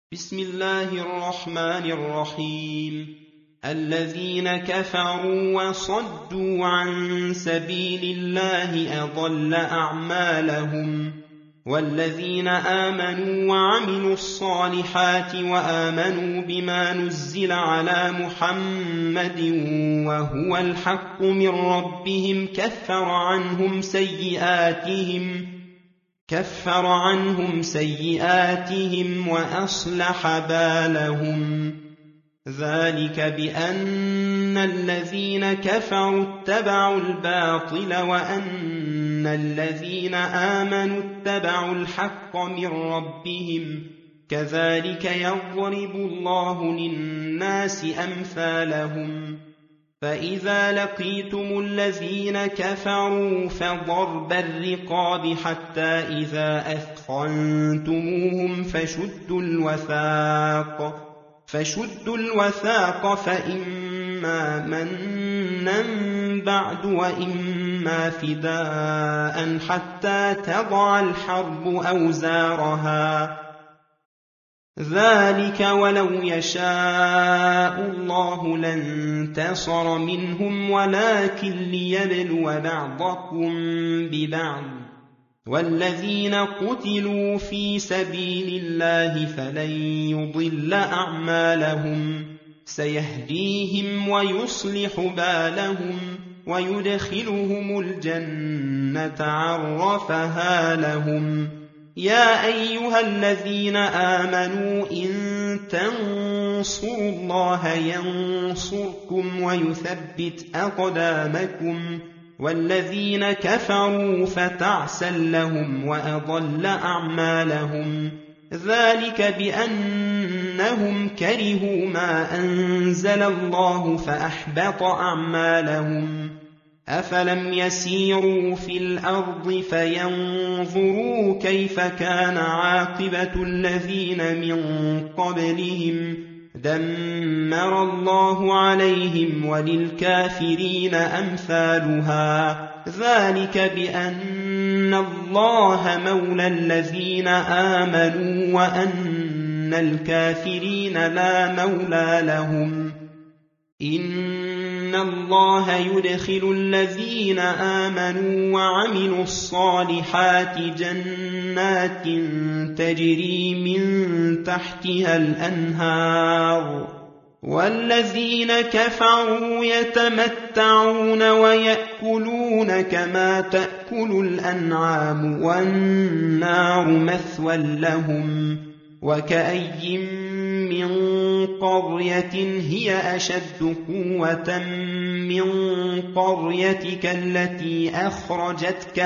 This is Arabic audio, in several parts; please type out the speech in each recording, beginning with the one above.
بسم الله الرحمن الرحيم. الذين كفروا وصدوا عن سبيل الله أضل أعمالهم، والذين آمنوا وعملوا الصالحات وآمنوا بما نزل على محمد وهو الحق من ربهم كفر عنهم سيئاتهم وأصلح بالهم. ذلك بأن الذين كفروا اتبعوا الباطل وأن الذين آمنوا اتبعوا الحق من ربهم، كذلك يضرب الله للناس أمثالهم. فإذا لقيتم الذين كفروا فضرب الرقاب حتى إذا أثخنتموهم فشدوا الوثاق فإما منا بعد وإما فداء حتى تضع الحرب أوزارها. ذلك ولو يشاء الله لانتصر منهم ولكن ليبلو بعضكم ببعض. والذين قتلوا في سبيل الله فلن يضل أعمالهم، سيهديهم ويصلح بالهم ويدخلهم الجنة عرفها لهم. يا أيها الذين آمنوا إن تنصروا الله ينصركم ويثبت أقدامكم، والذين كفروا فتعسا لهم وأضل أعمالهم. ذلك بأنهم كرهوا ما أنزل الله فأحبط أعمالهم. أفلم يسيروا في الأرض فينظروا كيف كان عاقبة الذين من قبلهم، دمر الله عليهم وللكافرين أمثالها. ذلك بأن الله مولى الذين آمنوا وأن الكافرين لا مولى لهم. إن الله يدخل الذين آمنوا وعملوا الصالحات جنات تجري من تحتها الأنهار، والذين كفروا يتمتعون ويأكلون كما تأكل الأنعام والنار مثوى لهم. وكأي من قرية هي أشد قوة من قريتك التي أخرجتك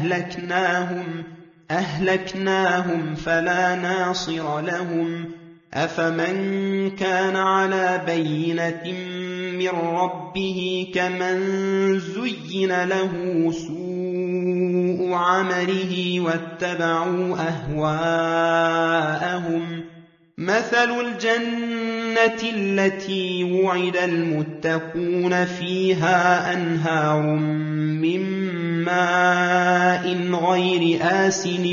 أهلكناهم فلا ناصر لهم. أفمن كان على بينة من ربه كمن زين له سوء عمله واتبعوا أهواءهم. مثل الجنة التي وعد المتقون فيها أنهار من ماء غير آسن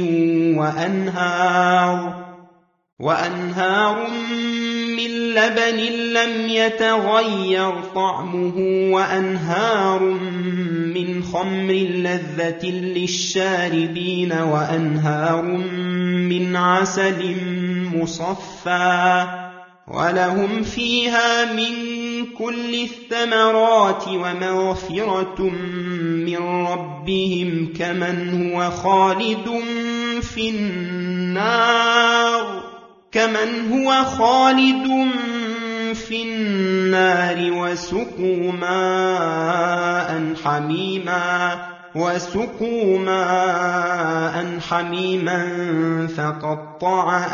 وأنهار من لبن لم يتغير طعمه وأنهار من خمر لذة للشاربين وأنهار من عسل مصفى، ولهم فيها من كل الثمرات ومغفرة من ربهم كمن هو خالد في النار وسقوا ماء حميما فقطع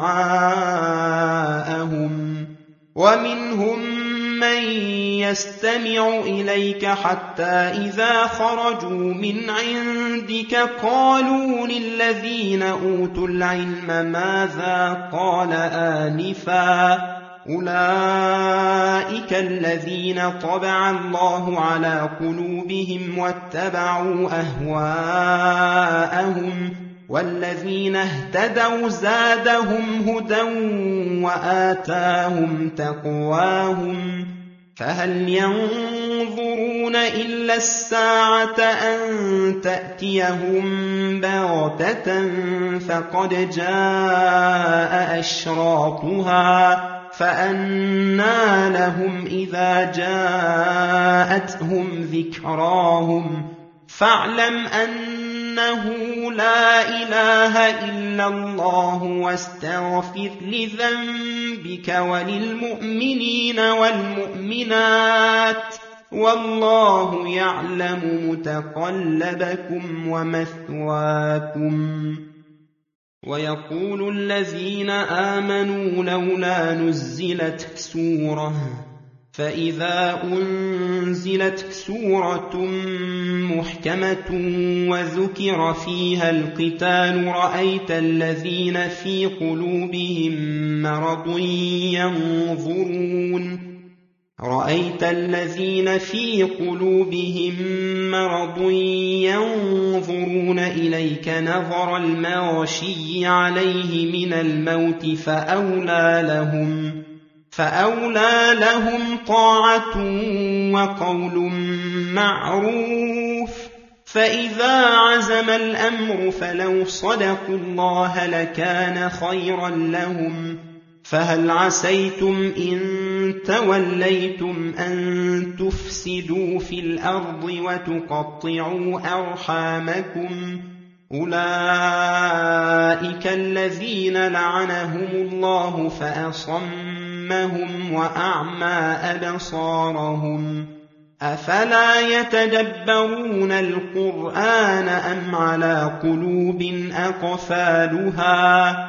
أمعاءهم. ومنهم من يستمع إليك حتى إذا خرجوا من عندك قالوا للذين أوتوا العلم ماذا قال آنفا، أولئك الذين طبع الله على قلوبهم واتبعوا أهواءهم والذين اهتدوا زادهم هدى وآتاهم تقواهم فهل ينظرون إلا الساعة أن تأتيهم بغتة فقد جاء أشراطها فأنى لهم إذا جاءتهم ذكراهم فاعلم أنه لا إله إلا الله واستغفر لذنبك وللمؤمنين والمؤمنات والله يعلم متقلبكم ومثواكم. ويقول الذين آمنوا لولا نزلت سورة فإذا أنزلت سورة محكمة وذكر فيها القتال رأيت الذين في قلوبهم مرض ينظرون إليك نظر المغشي عليه من الموت فأولى لهم طاعة وقول معروف فإذا عزم الأمر فلو صدقوا الله لكان خيرا لهم فهل عسيتم إن توليتم أن تفسدوا في الأرض وتقطعوا أرحامكم أولئك الذين لعنهم الله فأصمهم وأعمى أبصارهم أفلا يتدبرون القرآن أم على قلوب أقفالها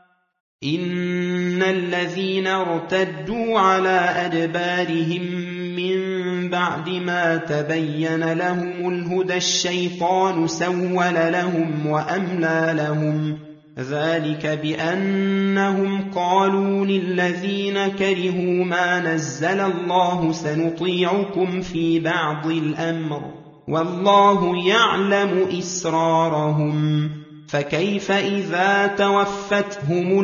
إن الذين ارتدوا على أدبارهم من بعد ما تبين لهم الهدى الشيطان سول لهم وأملى لهم ذلك بأنهم قالوا للذين كرهوا ما نزل الله سنطيعكم في بعض الأمر والله يعلم إسرارهم فكيف إذا توفتهم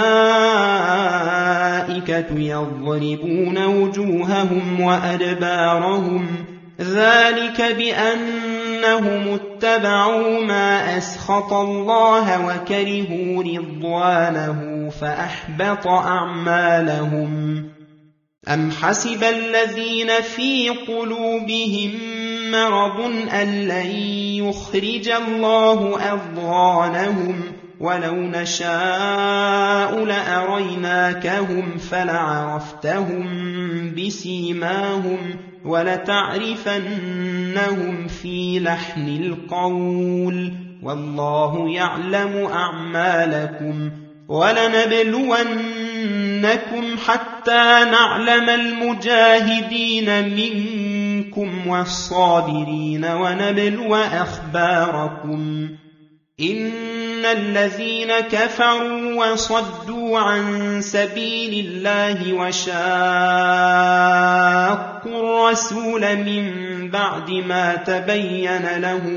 الملائكة يضربون وجوههم وأدبارهم ذلك بأنهم اتبعوا ما أسخط الله وكرهوا رضوانه فأحبط أعمالهم أم حسب الذين في قلوبهم مرض أن لن يخرج الله أضغانهم ولو نشاء لأريناكهم فلعرفتهم بسيماهم ولتعرفنهم في لحن القول والله يعلم أعمالكم ولنبلونكم حتى نعلم المجاهدين منكم والصابرين ونبلو أخباركم إن الذين كفروا وصدوا عن سبيل الله وشاقوا الرسول من بعد ما تبين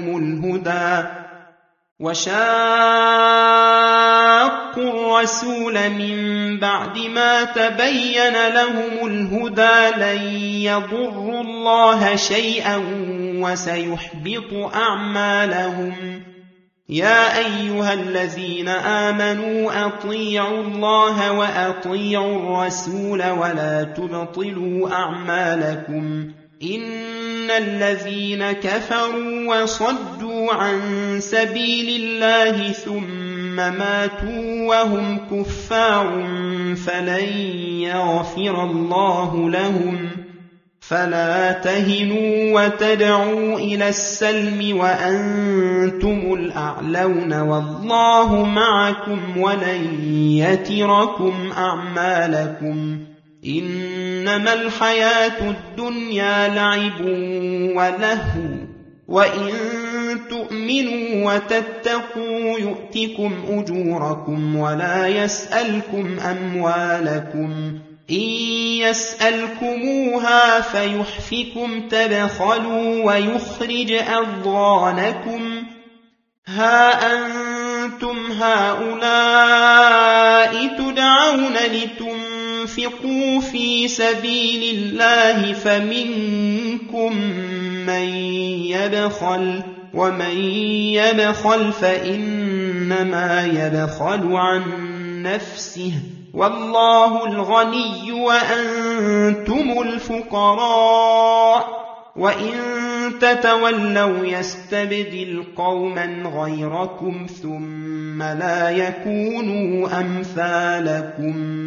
لهم الهدى لن يضروا الله شيئا وسيحبط أعمالهم يا أيها الذين آمنوا أطيعوا الله وأطيعوا الرسول ولا تبطلوا أعمالكم إن الذين كفروا وصدوا عن سبيل الله ثم ماتوا وهم كفار فلن يغفر الله لهم فلا تهنوا وتدعوا إلى السلم وأنتم الأعلون والله معكم ولن يتركم أعمالكم إنما الحياة الدنيا لعب ولهو وإن تؤمنوا وتتقوا يؤتكم أجوركم ولا يسألكم أموالكم إن يسألكموها فيحفكم تبخلوا ويخرج أضغانكم ها هؤلاء تدعون لتنفقوا في سبيل الله فمنكم من يبخل ومن يبخل فإنما يبخل عن نفسه والله الغني وأنتم الفقراء وإن تتولوا يستبدل قوما غيركم ثم لا يكونوا أمثالكم